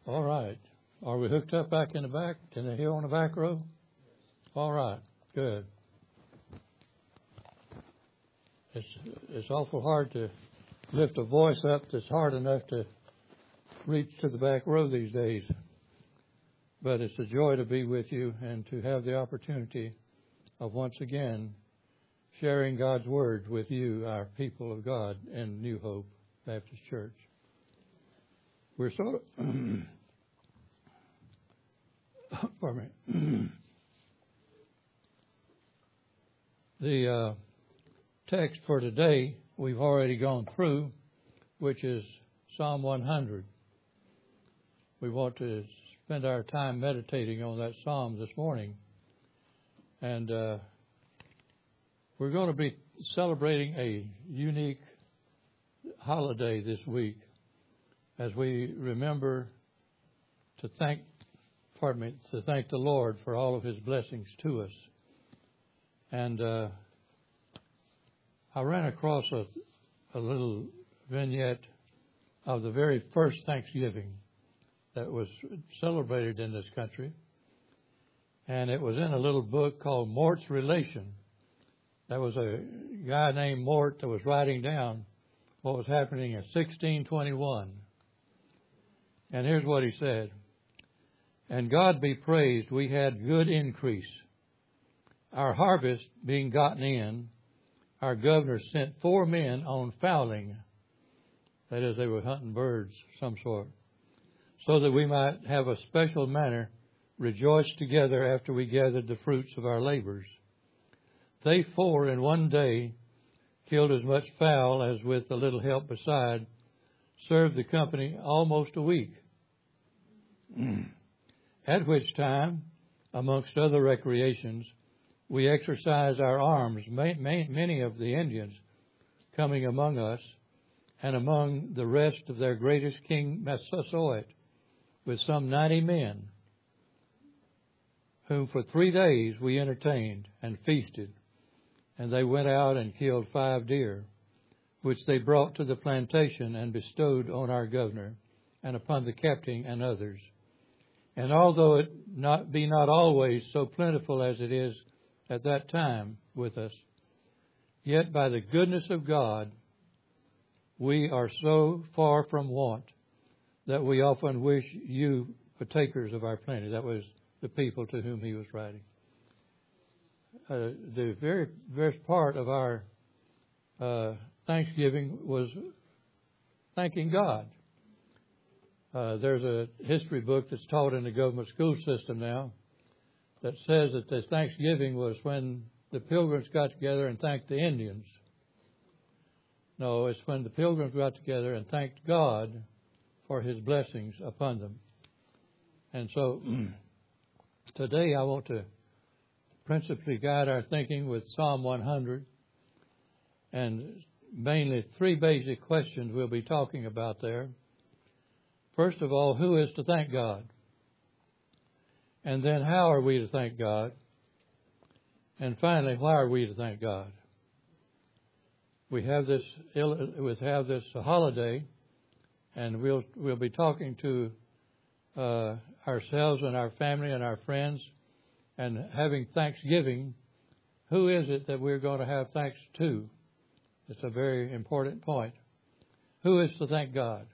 All right. Are we hooked up back in the back? Can they hear on the back row? All right. Good. It's awful hard to lift a voice up that's hard enough to reach to the back row these days. But it's a joy to be with you and to have the opportunity of once again sharing God's Word with you, our people of God in New Hope Baptist Church. We're sort of, pardon me. The text for today we've already gone through, which is Psalm 100. We want to spend our time meditating on that psalm this morning. And we're going to be celebrating a unique holiday this week as we remember to thank the Lord for all of His blessings to us. And I ran across a little vignette of the very first Thanksgiving that was celebrated in this country. And it was in a little book called Mort's Relation. There was a guy named Mort that was writing down what was happening in 1621. And here's what he said. And God be praised, we had good increase. Our harvest being gotten in, our governor sent 4 men on fowling. That is, they were hunting birds of some sort. So that we might have a special manner rejoice together after we gathered the fruits of our labors. They 4 in one day killed as much fowl as with a little help beside served the company almost a week. At which time, amongst other recreations, we exercised our arms, many of the Indians coming among us, and among the rest of their greatest king Massasoit, with some 90 men, whom for 3 days we entertained and feasted. And they went out and killed 5 deer, which they brought to the plantation and bestowed on our governor and upon the captain and others. And although it be not always so plentiful as it is at that time with us, yet by the goodness of God we are so far from want that we often wish you partakers of our plenty. That was the people to whom he was writing. The very first part of our Thanksgiving was thanking God. There's a history book that's taught in the government school system now that says that the Thanksgiving was when the Pilgrims got together and thanked the Indians. No, it's when the Pilgrims got together and thanked God for His blessings upon them. And so today I want to principally guide our thinking with Psalm 100, and mainly 3 basic questions we'll be talking about there. First of all, who is to thank God? And then how are we to thank God? And finally, why are we to thank God? We have this holiday, and we'll be talking to ourselves and our family and our friends and having Thanksgiving. Who is it that we're going to have thanks to? It's a very important point. Who is to thank God?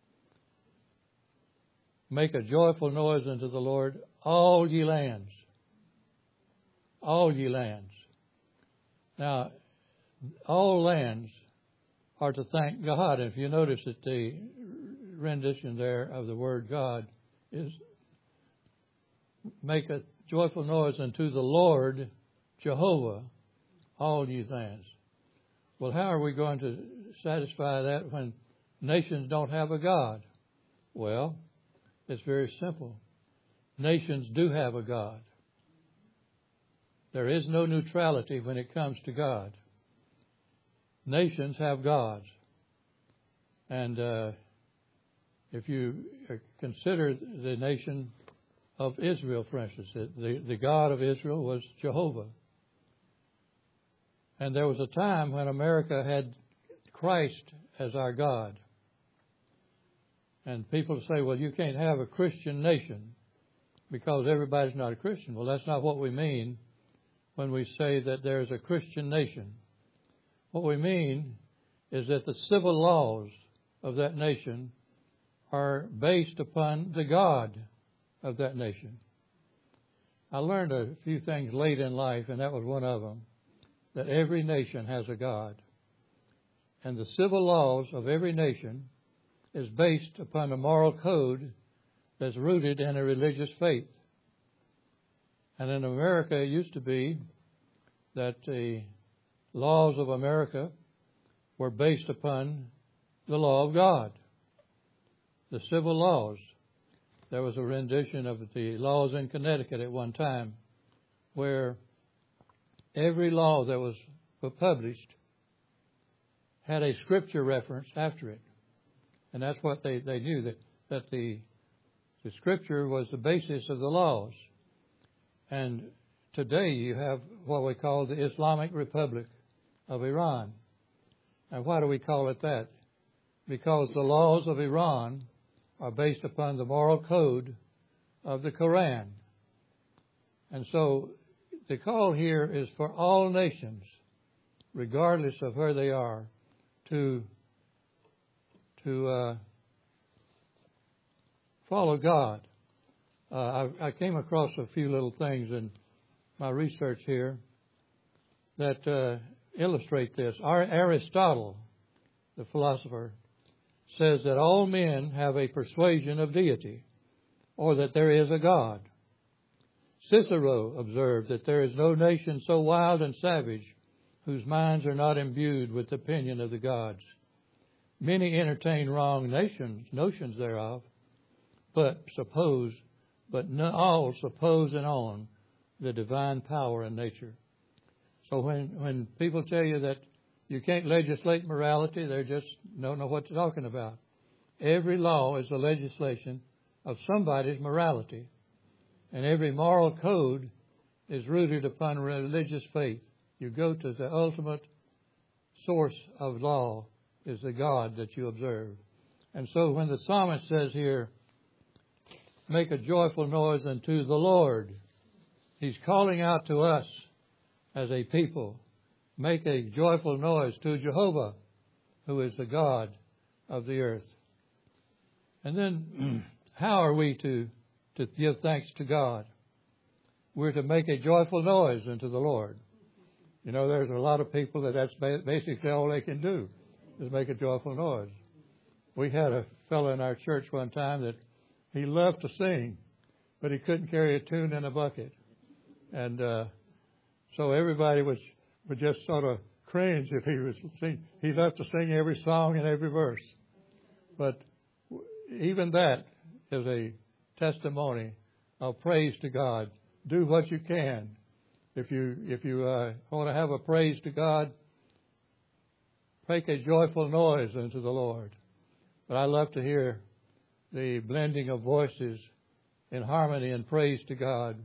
Make a joyful noise unto the Lord, all ye lands. All ye lands. Now, all lands are to thank God. And if you notice that the rendition there of the word God is make a joyful noise unto the Lord Jehovah, all ye lands. Well, how are we going to satisfy that when nations don't have a God? Well, it's very simple. Nations do have a God. There is no neutrality when it comes to God. Nations have gods. And if you consider the nation of Israel, for instance, the God of Israel was Jehovah. And there was a time when America had Christ as our God. And people say, well, you can't have a Christian nation because everybody's not a Christian. Well, that's not what we mean when we say that there's a Christian nation. What we mean is that the civil laws of that nation are based upon the God of that nation. I learned a few things late in life, and that was one of them, that every nation has a God. And the civil laws of every nation is based upon a moral code that's rooted in a religious faith. And in America, it used to be that the laws of America were based upon the law of God, the civil laws. There was a rendition of the laws in Connecticut at one time where every law that was published had a scripture reference after it. And that's what they knew, that the scripture was the basis of the laws. And today you have what we call the Islamic Republic of Iran. And why do we call it that? Because the laws of Iran are based upon the moral code of the Quran. And so the call here is for all nations, regardless of where they are, to follow God. I came across a few little things in my research here that illustrate this. Aristotle, the philosopher, says that all men have a persuasion of deity, or that there is a God. Cicero observed that there is no nation so wild and savage whose minds are not imbued with the opinion of the gods. Many entertain wrong notions thereof, but not all suppose and own the divine power in nature. So when people tell you that you can't legislate morality, they just don't know what they're talking about. Every law is a legislation of somebody's morality, and every moral code is rooted upon religious faith. You go to the ultimate source of law is the God that you observe. And so when the psalmist says here, make a joyful noise unto the Lord, he's calling out to us as a people, make a joyful noise to Jehovah, who is the God of the earth. And then how are we to give thanks to God? We're to make a joyful noise unto the Lord. You know, there's a lot of people that's basically all they can do is make a joyful noise. We had a fellow in our church one time that he loved to sing, but he couldn't carry a tune in a bucket. And so everybody would just sort of cringe if he was sing. He loved to sing every song and every verse. But even that is a testimony of praise to God. Do what you can. If you want to have a praise to God, make a joyful noise unto the Lord. But I love to hear the blending of voices in harmony and praise to God.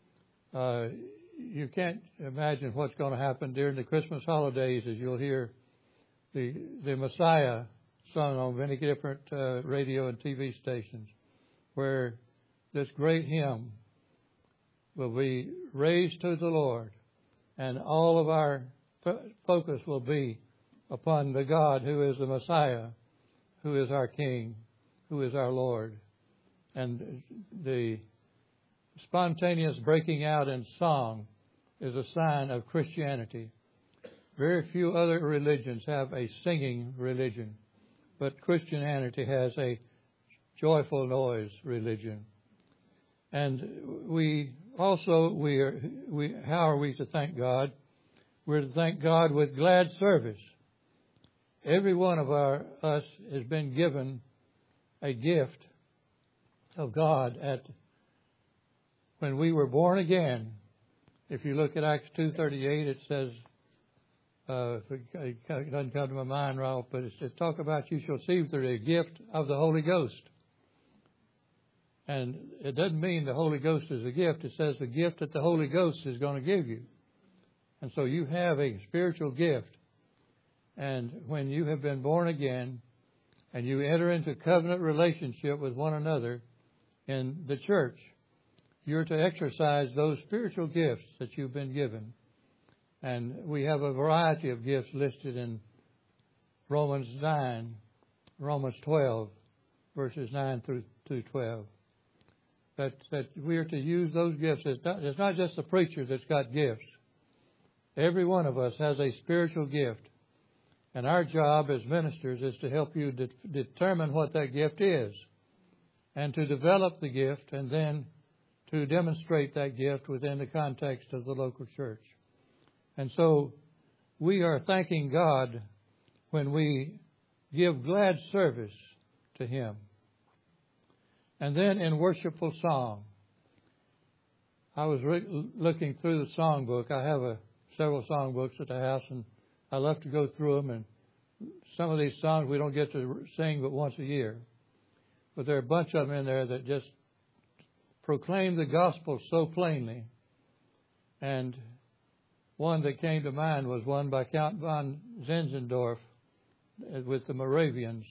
You can't imagine what's going to happen during the Christmas holidays as you'll hear the Messiah sung on many different radio and TV stations, where this great hymn will be raised to the Lord, and all of our focus will be upon the God who is the Messiah, who is our King, who is our Lord. And the spontaneous breaking out in song is a sign of Christianity. Very few other religions have a singing religion, but Christianity has a joyful noise religion. And how are we to thank God? We're to thank God with glad service. Every one of us has been given a gift of God when we were born again. If you look at Acts 2:38, it says, it doesn't come to my mind, Ralph, but it says, talk about you shall receive the gift of the Holy Ghost. And it doesn't mean the Holy Ghost is a gift. It says the gift that the Holy Ghost is going to give you. And so you have a spiritual gift. And when you have been born again, and you enter into covenant relationship with one another in the church, you're to exercise those spiritual gifts that you've been given. And we have a variety of gifts listed in Romans 12, verses 9 through 12. That we are to use those gifts. It's not just the preacher that's got gifts. Every one of us has a spiritual gift. And our job as ministers is to help you determine what that gift is, and to develop the gift, and then to demonstrate that gift within the context of the local church. And so we are thanking God when we give glad service to Him. And then in worshipful song, I was looking through the songbook. I have several songbooks at the house, and I love to go through them. And some of these songs we don't get to sing but once a year. But there are a bunch of them in there that just proclaim the gospel so plainly. And one that came to mind was one by Count von Zinzendorf with the Moravians.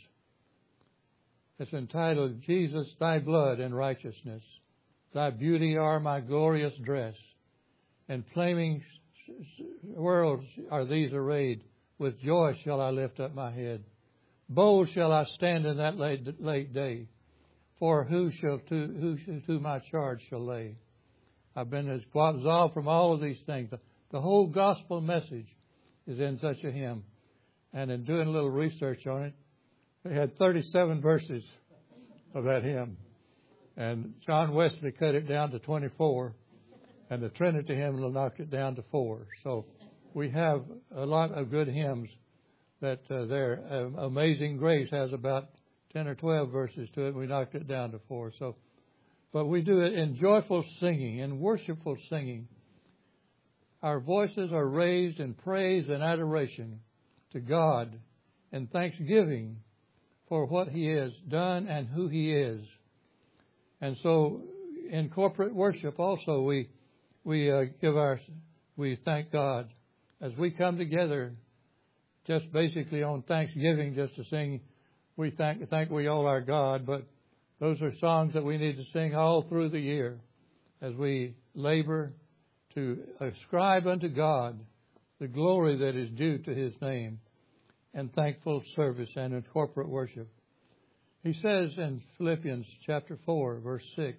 It's entitled, Jesus, Thy blood and righteousness, Thy beauty are my glorious dress. In flaming worlds are these arrayed, with joy shall I lift up my head. Bold shall I stand in that late day, for who to my charge shall lay? I've been absolved from all of these things. The whole gospel message is in such a hymn. And in doing a little research on it, they had 37 verses of that hymn. And John Wesley cut it down to 24, and the Trinity hymn knocked it down to 4. So we have a lot of good hymns that there. Amazing Grace has about 10 or 12 verses to it. We knocked it down to 4. So, but we do it in joyful singing, in worshipful singing. Our voices are raised in praise and adoration to God and thanksgiving for what He has done and who He is. And so in corporate worship also we thank God. As we come together just basically on Thanksgiving just to sing, we thank we all our God, but those are songs that we need to sing all through the year as we labor to ascribe unto God the glory that is due to His name, and thankful service and in corporate worship. He says in Philippians chapter 4, verse 6,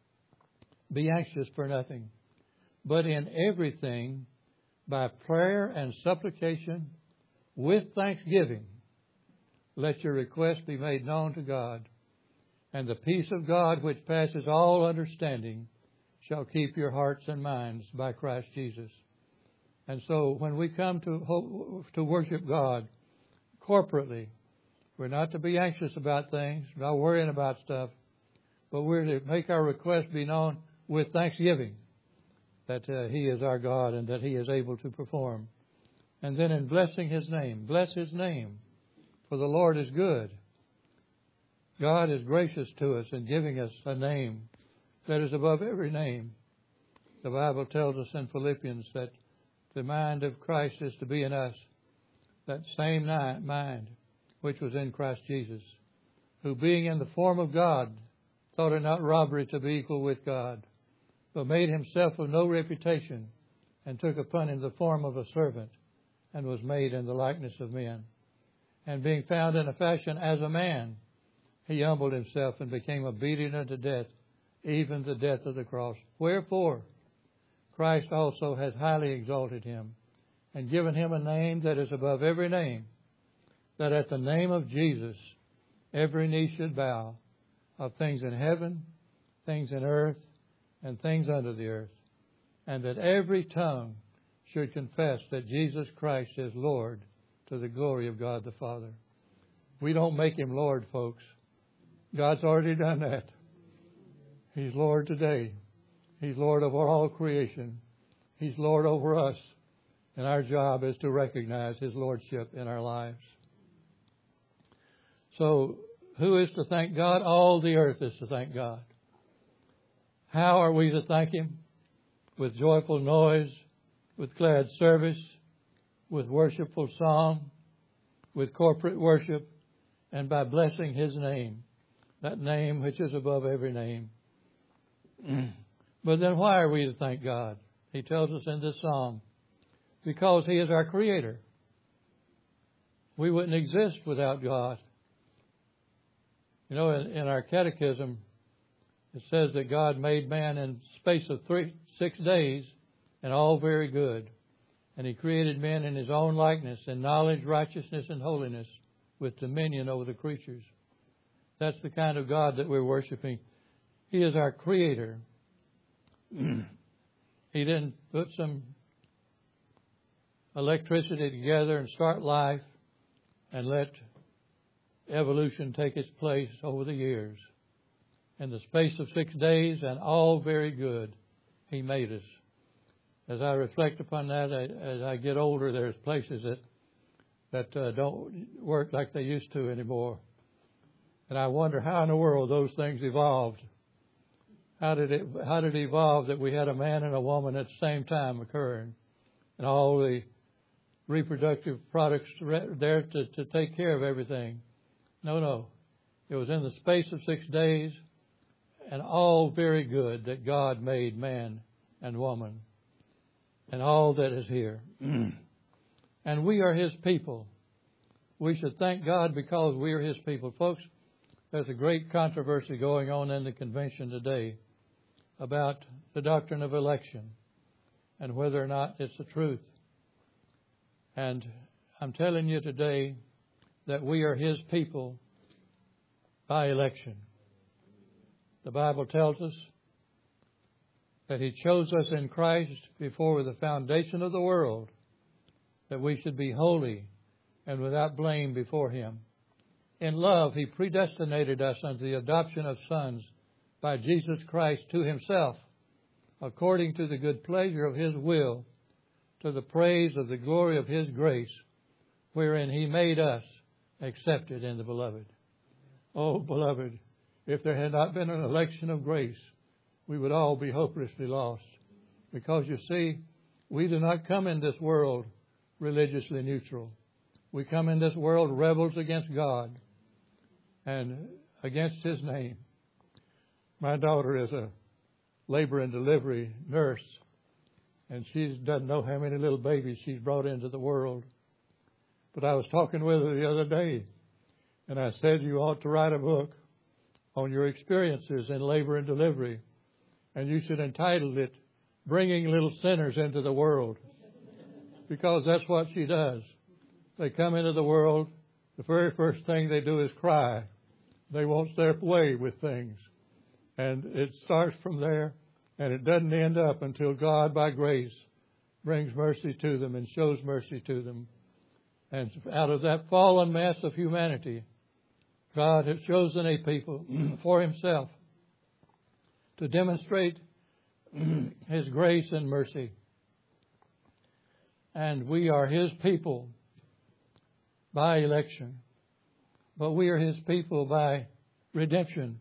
be anxious for nothing, but in everything by prayer and supplication with thanksgiving, let your requests be made known to God, and the peace of God which passes all understanding shall keep your hearts and minds by Christ Jesus. And so when we come to worship God corporately, we're not to be anxious about things, not worrying about stuff, but we're to make our requests be known with thanksgiving that He is our God and that He is able to perform. And then in blessing His name, bless His name, for the Lord is good. God is gracious to us in giving us a name that is above every name. The Bible tells us in Philippians that the mind of Christ is to be in us, that same mind which was in Christ Jesus, who being in the form of God, thought it not robbery to be equal with God, but made Himself of no reputation, and took upon Him the form of a servant, and was made in the likeness of men. And being found in a fashion as a man, He humbled Himself and became obedient unto death, even the death of the cross. Wherefore, Christ also hath highly exalted Him, and given Him a name that is above every name, that at the name of Jesus every knee should bow, of things in heaven, things in earth, and things under the earth, and that every tongue should confess that Jesus Christ is Lord, to the glory of God the Father. We don't make Him Lord, folks. God's already done that. He's Lord today. He's Lord over all creation. He's Lord over us. And our job is to recognize His Lordship in our lives. So, who is to thank God? All the earth is to thank God. How are we to thank Him? With joyful noise, with glad service, with worshipful song, with corporate worship, and by blessing His name, that name which is above every name. But then why are we to thank God? He tells us in this song, because He is our Creator. We wouldn't exist without God. You know, in our catechism, it says that God made man in space of 6 days, and all very good. And He created men in His own likeness, in knowledge, righteousness, and holiness, with dominion over the creatures. That's the kind of God that we're worshiping. He is our Creator. He didn't put some electricity together and start life and let evolution take its place over the years. In the space of 6 days, and all very good, He made us. As I reflect upon that, as I get older, there's places that don't work like they used to anymore. And I wonder how in the world those things evolved. How did it evolve that we had a man and a woman at the same time occurring, and all the reproductive products there to take care of everything? No. It was in the space of 6 days, and all very good that God made man and woman, and all that is here. And we are His people. We should thank God because we are His people. Folks, there's a great controversy going on in the convention today about the doctrine of election and whether or not it's the truth. And I'm telling you today that we are His people by election. The Bible tells us that He chose us in Christ before the foundation of the world, that we should be holy and without blame before Him. In love, He predestinated us unto the adoption of sons by Jesus Christ to Himself, according to the good pleasure of His will, to the praise of the glory of His grace, wherein He made us accepted in the Beloved. Oh, beloved, if there had not been an election of grace, we would all be hopelessly lost. Because you see, we do not come in this world religiously neutral. We come in this world rebels against God and against His name. My daughter is a labor and delivery nurse, and she doesn't know how many little babies she's brought into the world. But I was talking with her the other day, and I said, you ought to write a book on your experiences in labor and delivery, and you should entitle it, Bringing Little Sinners into the World, because that's what she does. They come into the world, the very first thing they do is cry. They won't their way with things. And it starts from there, and it doesn't end up until God, by grace, brings mercy to them and shows mercy to them. And out of that fallen mass of humanity, God has chosen a people for Himself to demonstrate His grace and mercy. And we are His people by election, but we are His people by redemption.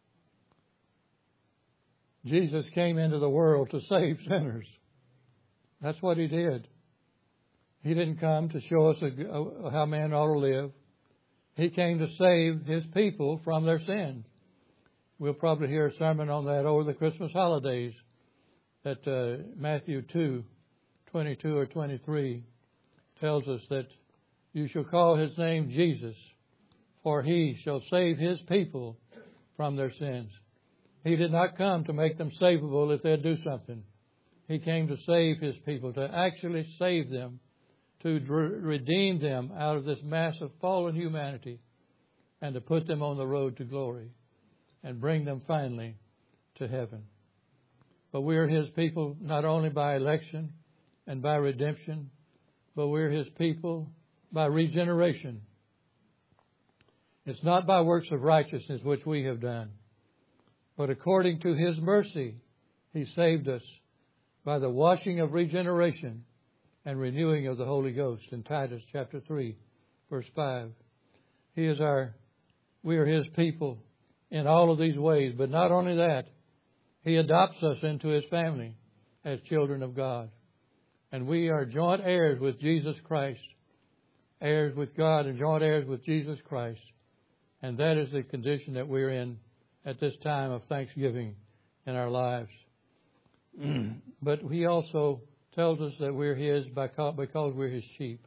Jesus came into the world to save sinners. That's what He did. He didn't come to show us how man ought to live. He came to save His people from their sins. We'll probably hear a sermon on that over the Christmas holidays, that Matthew 2:22 or 23 tells us that you shall call His name Jesus, for He shall save His people from their sins. He did not come to make them savable if they'd do something. He came to save His people, to actually save them, to redeem them out of this mass of fallen humanity, and to put them on the road to glory and bring them finally to heaven. But we are His people not only by election and by redemption, but we're His people by regeneration. It's not by works of righteousness which we have done, but according to His mercy, He saved us by the washing of regeneration and renewing of the Holy Ghost in Titus chapter 3, verse 5. We are His people in all of these ways, but not only that, He adopts us into His family as children of God. And we are joint heirs with Jesus Christ, heirs with God and joint heirs with Jesus Christ. And that is the condition that we're in at this time of Thanksgiving in our lives. But He also tells us that we're His because we're His sheep.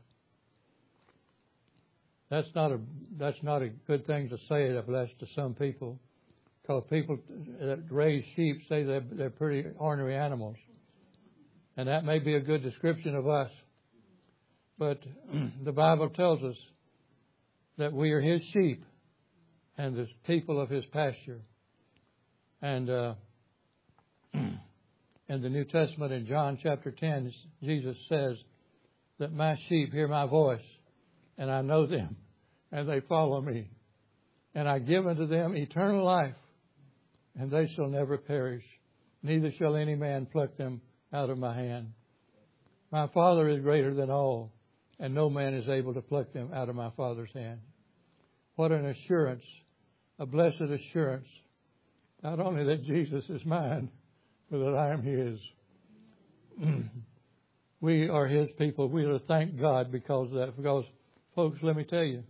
That's not a good thing to say to some people, because people that raise sheep say they're pretty ornery animals. And that may be a good description of us. But the Bible tells us that we are His sheep and the people of His pasture. And in the New Testament, in John chapter 10, Jesus says that my sheep hear my voice, and I know them, and they follow me. And I give unto them eternal life, and they shall never perish, neither shall any man pluck them out of my hand. My Father is greater than all, and no man is able to pluck them out of my Father's hand. What an assurance, a blessed assurance, not only that Jesus is mine, but that I am His. We are His people. We are to thank God because of that. Because, folks, let me tell you,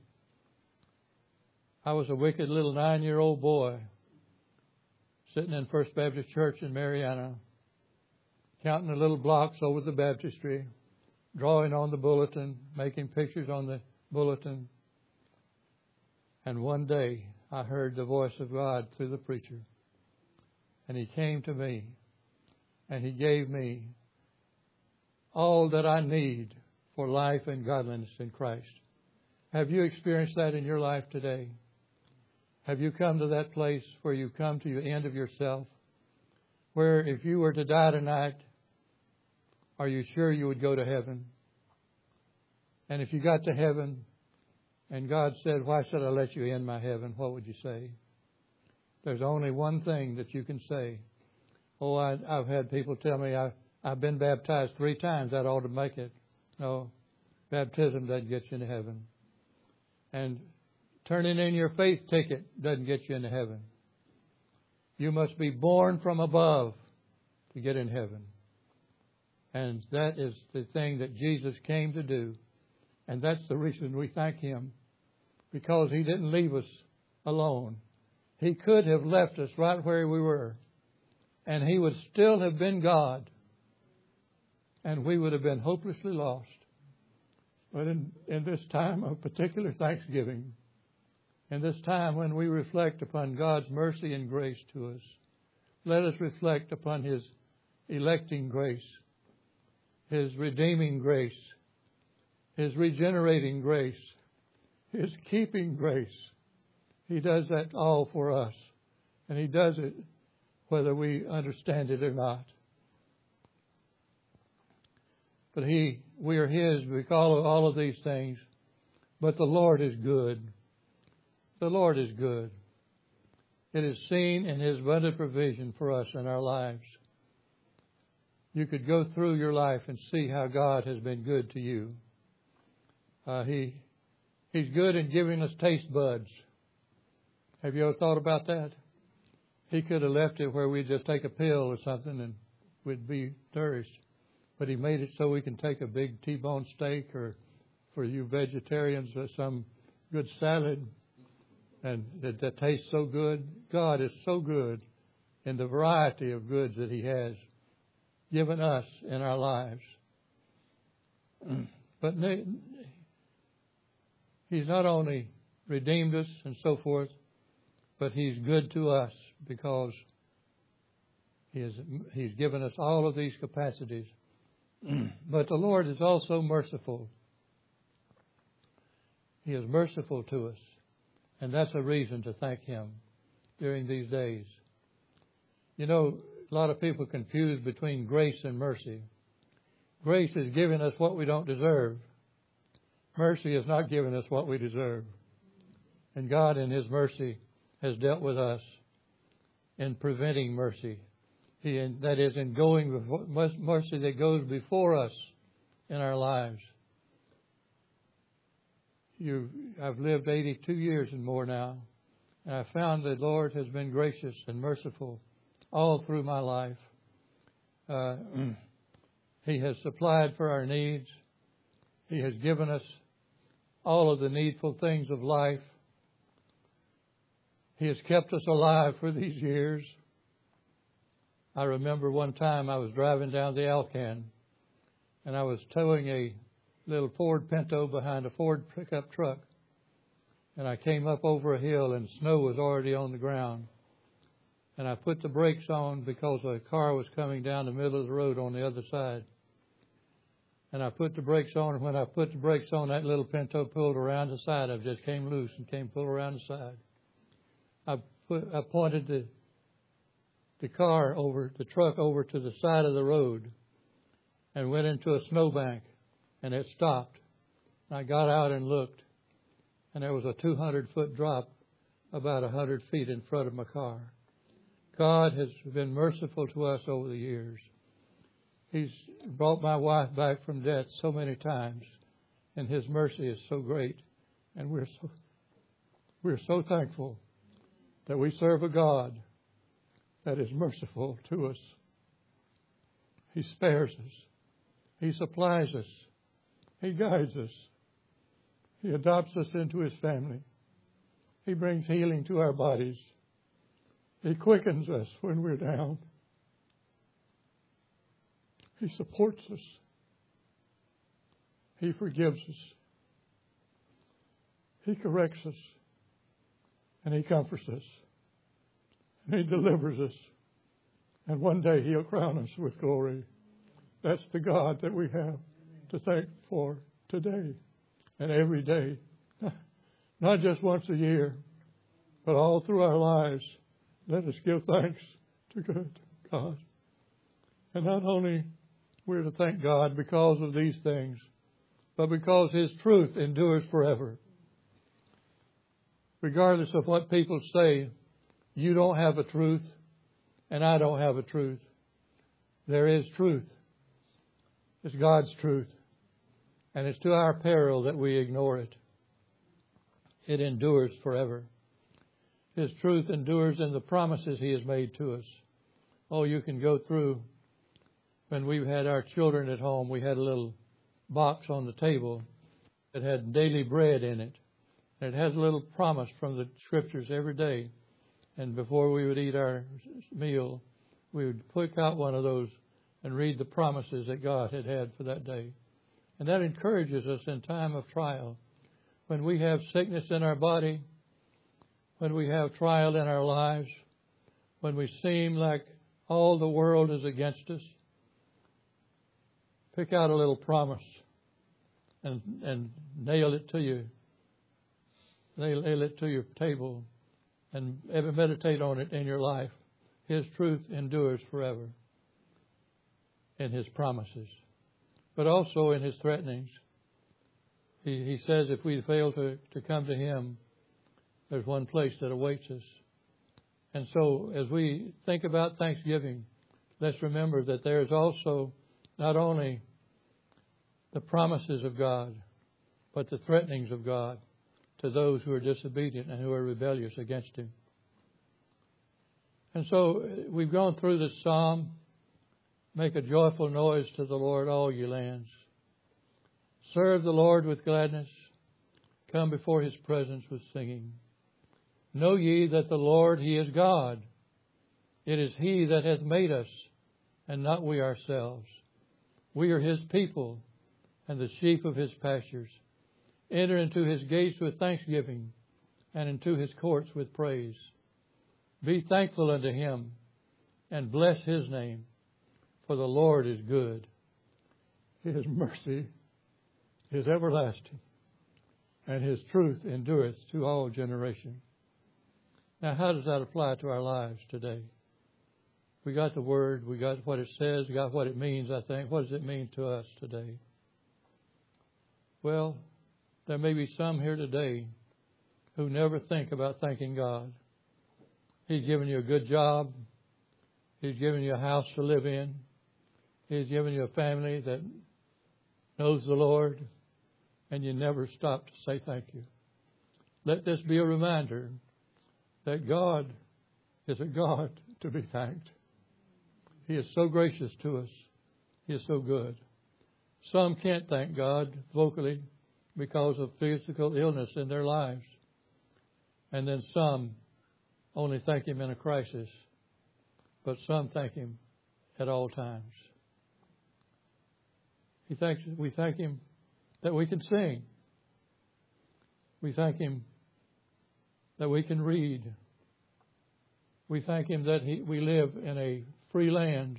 I was a wicked little 9-year-old boy sitting in First Baptist Church in Marianna, counting the little blocks over the baptistry, drawing on the bulletin, making pictures on the bulletin. And one day I heard the voice of God through the preacher. And He came to me, and He gave me all that I need for life and godliness in Christ. Have you experienced that in your life today? Have you come to that place where you come to the end of yourself? Where if you were to die tonight, are you sure you would go to heaven? And if you got to heaven and God said, why should I let you in my heaven? What would you say? There's only one thing that you can say. Oh, I've had people tell me I've been baptized 3 times. That ought to make it. No, baptism doesn't get you into heaven. And turning in your faith ticket doesn't get you into heaven. You must be born from above to get in heaven. And that is the thing that Jesus came to do. And that's the reason we thank Him. Because He didn't leave us alone. He could have left us right where we were. And He would still have been God. And we would have been hopelessly lost. But in this time of particular thanksgiving, in this time when we reflect upon God's mercy and grace to us, let us reflect upon His electing grace, His redeeming grace, His regenerating grace, His keeping grace. He does that all for us. And He does it whether we understand it or not. But we are His because of all of these things. But the Lord is good. The Lord is good. It is seen in His abundant provision for us in our lives. You could go through your life and see how God has been good to you. He's good in giving us taste buds. Have you ever thought about that? He could have left it where we'd just take a pill or something and we'd be nourished. But He made it so we can take a big T-bone steak, or for you vegetarians, some good salad. And that tastes so good. God is so good in the variety of goods that He has given us in our lives. But He's not only redeemed us and so forth, but He's good to us because He's given us all of these capacities. But the Lord is also merciful. He is merciful to us. And that's a reason to thank Him during these days. You know, a lot of people confuse between grace and mercy. Grace is giving us what we don't deserve. Mercy is not giving us what we deserve. And God in His mercy has dealt with us in preventing mercy. That is, in going with mercy that goes before us in our lives. I've lived 82 years and more now, and I found the Lord has been gracious and merciful all through my life. He has supplied for our needs. He has given us all of the needful things of life. He has kept us alive for these years. I remember one time I was driving down the Alcan, and I was towing a little Ford Pinto behind a Ford pickup truck. And I came up over a hill, and snow was already on the ground. And I put the brakes on because a car was coming down the middle of the road on the other side. And I put the brakes on, and when I put the brakes on, that little Pinto pulled around the side. I just came loose and came pull around the side. I pointed the truck over to the side of the road and went into a snowbank, and it stopped. I got out and looked, and there was a 200-foot drop about 100 feet in front of my car. God has been merciful to us over the years. He's brought my wife back from death so many times, and His mercy is so great. And we're so thankful that we serve a God that is merciful to us. He spares us. He supplies us. He guides us. He adopts us into His family. He brings healing to our bodies. He quickens us when we're down. He supports us. He forgives us. He corrects us. And He comforts us. And He delivers us. And one day He'll crown us with glory. That's the God that we have to thank for today and every day. Not just once a year, but all through our lives. Let us give thanks to good God. And not only we're to thank God because of these things, but because His truth endures forever. Regardless of what people say, you don't have a truth, and I don't have a truth. There is truth. It's God's truth. And it's to our peril that we ignore it. It endures forever. His truth endures in the promises He has made to us. Oh, you can go through. When we had our children at home, we had a little box on the table that had daily bread in it. And it has a little promise from the Scriptures every day. And before we would eat our meal, we would pick out one of those and read the promises that God had had for that day. And that encourages us in time of trial. When we have sickness in our body, when we have trial in our lives, when we seem like all the world is against us, pick out a little promise and nail it to you. Nail it to your table and ever meditate on it in your life. His truth endures forever in His promises, but also in His threatenings. He says if we fail to come to Him, there's one place that awaits us. And so as we think about Thanksgiving, let's remember that there is also not only the promises of God, but the threatenings of God to those who are disobedient and who are rebellious against Him. And so we've gone through this psalm. Make a joyful noise to the Lord, all ye lands. Serve the Lord with gladness. Come before His presence with singing. Know ye that the Lord, He is God. It is He that hath made us, and not we ourselves. We are His people, and the sheep of His pastures. Enter into His gates with thanksgiving, and into His courts with praise. Be thankful unto Him, and bless His name, for the Lord is good. His mercy is everlasting, and His truth endureth to all generations. Now, how does that apply to our lives today? We got the Word, we got what it says, we got what it means, I think. What does it mean to us today? Well, there may be some here today who never think about thanking God. He's given you a good job. He's given you a house to live in. He's given you a family that knows the Lord, and you never stop to say thank you. Let this be a reminder that God is a God to be thanked. He is so gracious to us. He is so good. Some can't thank God vocally because of physical illness in their lives. And then some only thank Him in a crisis, but some thank Him at all times. We thank Him that we can sing. We thank Him that we can read. We thank Him that we live in a free land.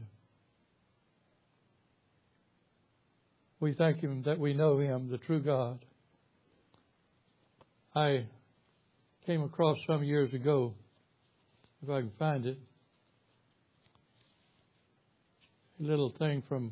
We thank Him that we know Him, the true God. I came across some years ago, if I can find it, a little thing from,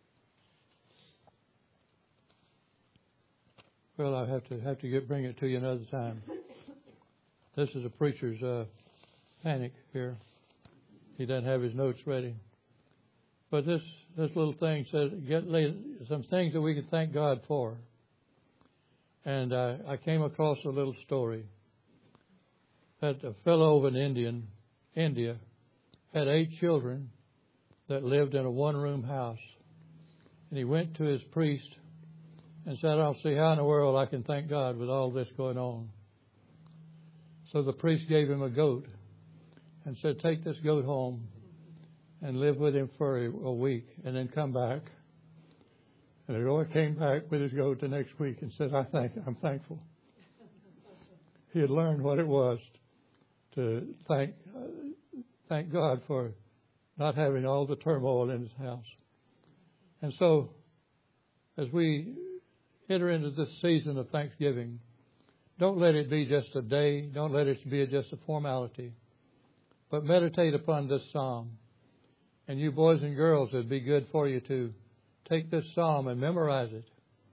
well, I have to bring it to you another time. This is a preacher's panic here. He doesn't have his notes ready. But this little thing says, some things that we can thank God for. And I came across a little story that a fellow over in India had 8 children that lived in a one-room house. And he went to his priest and said, I don't see how in the world I can thank God with all this going on. So the priest gave him a goat and said, take this goat home and live with him for a week and then come back. And the boy came back with his goat the next week and said, I'm thankful. He had learned what it was to thank God for not having all the turmoil in his house. And so, as we enter into this season of Thanksgiving, don't let it be just a day. Don't let it be just a formality. But meditate upon this psalm. And you boys and girls, it'd be good for you to take this psalm and memorize it.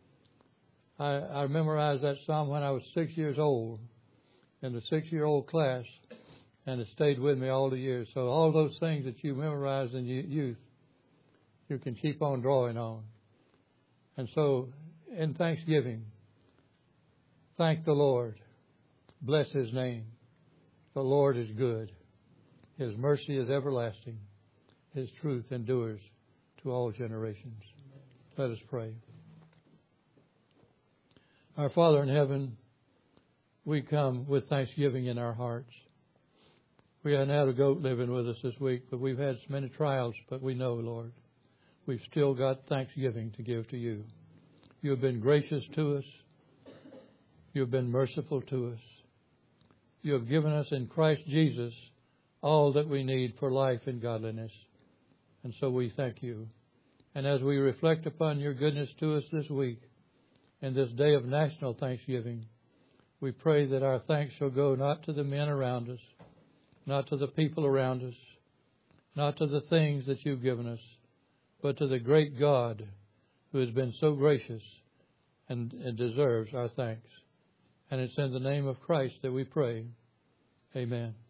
I memorized that psalm when I was 6 years old in the 6-year-old class, and it stayed with me all the years. So all those things that you memorized in youth, you can keep on drawing on. And so in Thanksgiving, thank the Lord. Bless His name. The Lord is good. His mercy is everlasting. His truth endures to all generations. Let us pray. Our Father in heaven, we come with thanksgiving in our hearts. We hadn't had a goat living with us this week, but we've had so many trials. But we know, Lord, we've still got thanksgiving to give to you. You have been gracious to us. You have been merciful to us. You have given us in Christ Jesus all that we need for life and godliness. And so we thank you. And as we reflect upon your goodness to us this week, in this day of national thanksgiving, we pray that our thanks shall go not to the men around us, not to the people around us, not to the things that you've given us, but to the great God who has been so gracious and deserves our thanks. And it's in the name of Christ that we pray. Amen.